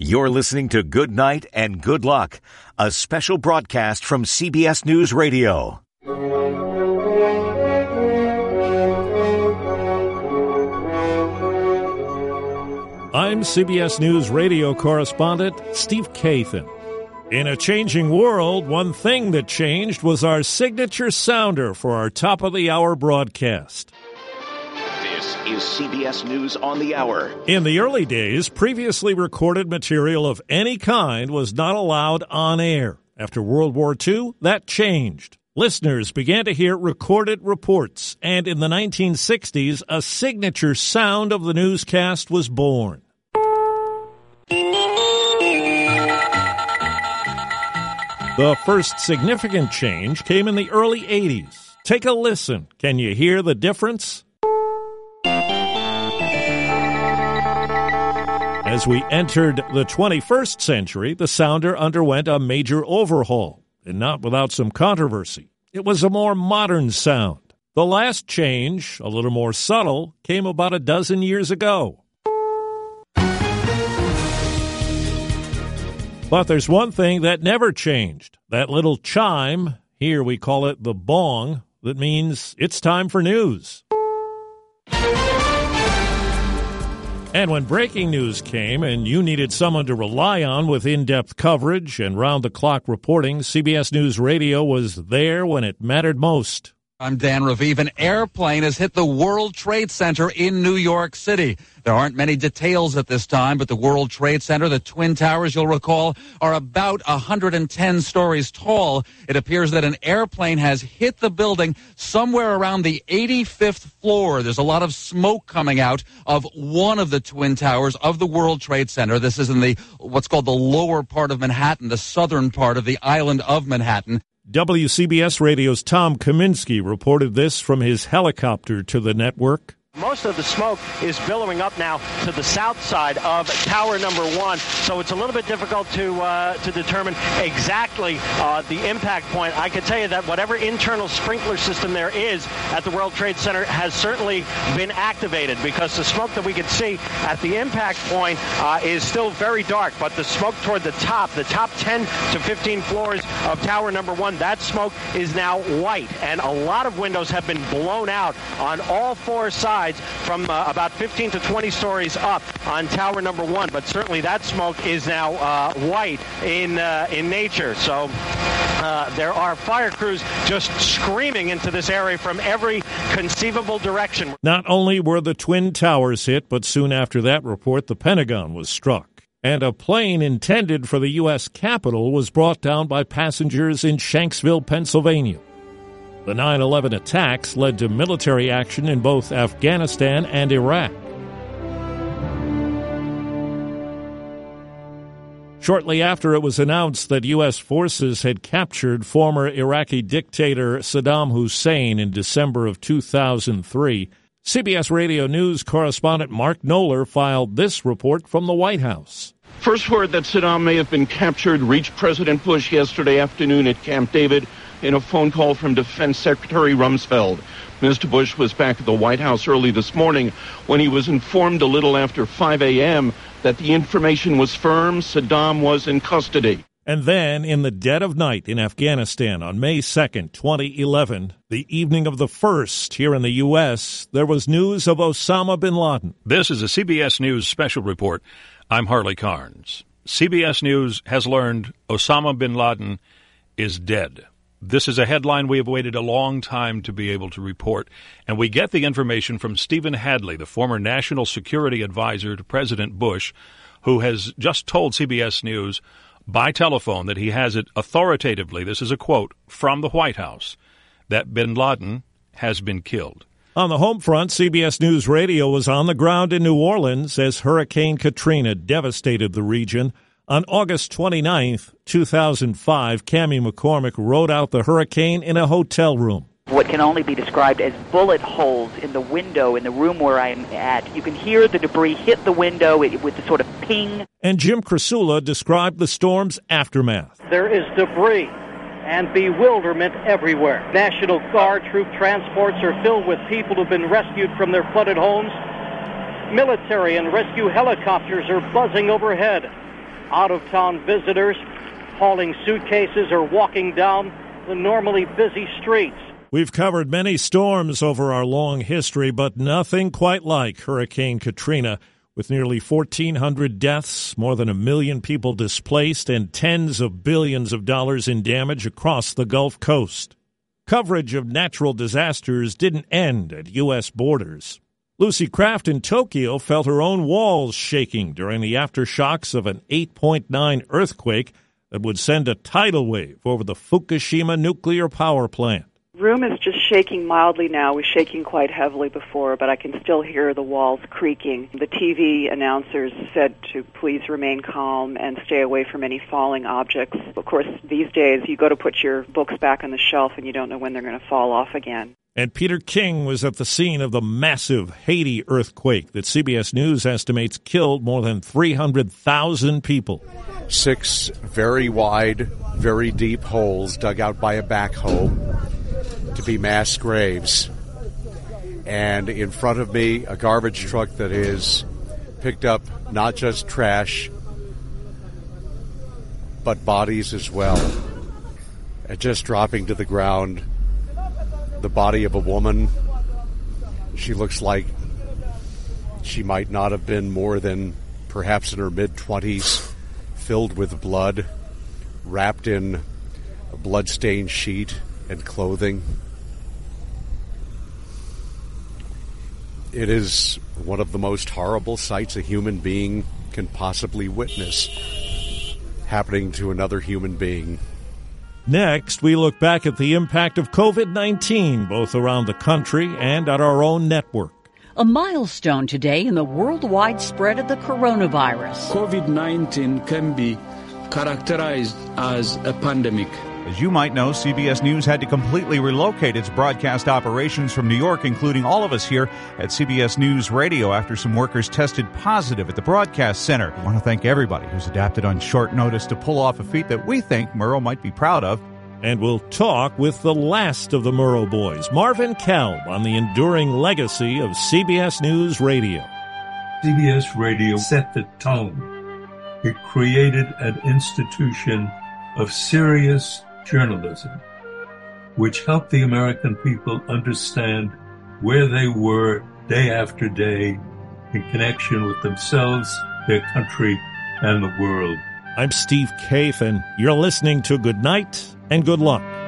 You're listening to Good Night and Good Luck, a special broadcast from CBS News Radio. I'm CBS News Radio correspondent Steve Kathan. In a changing world, one thing that changed was our signature sounder for our top-of-the-hour broadcast. This is CBS News on the Hour. In the early days, previously recorded material of any kind was not allowed on air. After World War II, that changed. Listeners began to hear recorded reports, and in the 1960s, a signature sound of the newscast was born. The first significant change came in the early 80s. Take a listen. Can you hear the difference? As we entered the 21st century, the sounder underwent a major overhaul, and not without some controversy. It was a more modern sound. The last change, a little more subtle, came about a dozen years ago. But there's one thing that never changed. That little chime, here we call it the bong, that means it's time for news. And when breaking news came and you needed someone to rely on with in-depth coverage and round-the-clock reporting, CBS News Radio was there when it mattered most. I'm Dan Raviv. An airplane has hit the World Trade Center in New York City. There aren't many details at this time, but the World Trade Center, the Twin Towers, you'll recall, are about 110 stories tall. It appears that an airplane has hit the building somewhere around the 85th floor. There's a lot of smoke coming out of one of the Twin Towers of the World Trade Center. This is in the what's called the lower part of Manhattan, the southern part of the island of Manhattan. WCBS Radio's Tom Kaminsky reported this from his helicopter to the network. Most of the smoke is billowing up now to the south side of Tower Number 1, so it's a little bit difficult to determine exactly the impact point. I can tell you that whatever internal sprinkler system there is at the World Trade Center has certainly been activated, because the smoke that we can see at the impact point is still very dark, but the smoke toward the top 10 to 15 floors of Tower Number 1, that smoke is now white, and a lot of windows have been blown out on all four sides from about 15 to 20 stories up on Tower Number 1, but certainly that smoke is now white in nature. So there are fire crews just screaming into this area from every conceivable direction. Not only were the Twin Towers hit, but soon after that report, the Pentagon was struck. And a plane intended for the U.S. Capitol was brought down by passengers in Shanksville, Pennsylvania. The 9/11 attacks led to military action in both Afghanistan and Iraq. Shortly after it was announced that U.S. forces had captured former Iraqi dictator Saddam Hussein in December of 2003, CBS Radio News correspondent Mark Knoller filed this report from the White House. First word that Saddam may have been captured reached President Bush yesterday afternoon at Camp David in a phone call from Defense Secretary Rumsfeld. Mr. Bush was back at the White House early this morning when he was informed a little after 5 a.m. that the information was firm. Saddam was in custody. And then, in the dead of night in Afghanistan on May 2nd, 2011, the evening of the 1st here in the U.S., there was news of Osama bin Laden. This is a CBS News special report. I'm Harley Carnes. CBS News has learned Osama bin Laden is dead. This is a headline we have waited a long time to be able to report, and we get the information from Stephen Hadley, the former national security advisor to President Bush, who has just told CBS News by telephone that he has it authoritatively, this is a quote, from the White House, that bin Laden has been killed. On the home front, CBS News Radio was on the ground in New Orleans as Hurricane Katrina devastated the region. On August 29th, 2005, Cammie McCormick rode out the hurricane in a hotel room. What can only be described as bullet holes in the window in the room where I'm at. You can hear the debris hit the window with the sort of ping. And Jim Krasula described the storm's aftermath. There is debris and bewilderment everywhere. National Guard troop transports are filled with people who've been rescued from their flooded homes. Military and rescue helicopters are buzzing overhead. out-of-town visitors hauling suitcases or walking down the normally busy streets. We've covered many storms over our long history, but nothing quite like Hurricane Katrina. With nearly 1,400 deaths, more than 1 million people displaced, and tens of billions of dollars in damage across the Gulf Coast. Coverage of natural disasters didn't end at U.S. borders. Lucy Kraft in Tokyo felt her own walls shaking during the aftershocks of an 8.9 earthquake that would send a tidal wave over the Fukushima nuclear power plant. The room is just shaking mildly now. It was shaking quite heavily before, but I can still hear the walls creaking. The TV announcers said to please remain calm and stay away from any falling objects. Of course, these days you go to put your books back on the shelf and you don't know when they're going to fall off again. And Peter King was at the scene of the massive Haiti earthquake that CBS News estimates killed more than 300,000 people. 6 very wide, very deep holes dug out by a backhoe to be mass graves. And in front of me, a garbage truck that is picked up not just trash, but bodies as well. And just dropping to the ground, the body of a woman. She looks like she might not have been more than perhaps in her mid-20s, filled with blood, wrapped in a blood-stained sheet and clothing. It is one of the most horrible sights a human being can possibly witness happening to another human being. Next, we look back at the impact of COVID-19, both around the country and at our own network. A milestone today in the worldwide spread of the coronavirus. COVID-19 can be characterized as a pandemic. As you might know, CBS News had to completely relocate its broadcast operations from New York, including all of us here at CBS News Radio, after some workers tested positive at the broadcast center. I want to thank everybody who's adapted on short notice to pull off a feat that we think Murrow might be proud of. And we'll talk with the last of the Murrow boys, Marvin Kalb, on the enduring legacy of CBS News Radio. CBS Radio set the tone. It created an institution of serious journalism, which helped the American people understand where they were day after day in connection with themselves, their country, and the world. I'm Steve Kaith, and you're listening to Good Night and Good Luck.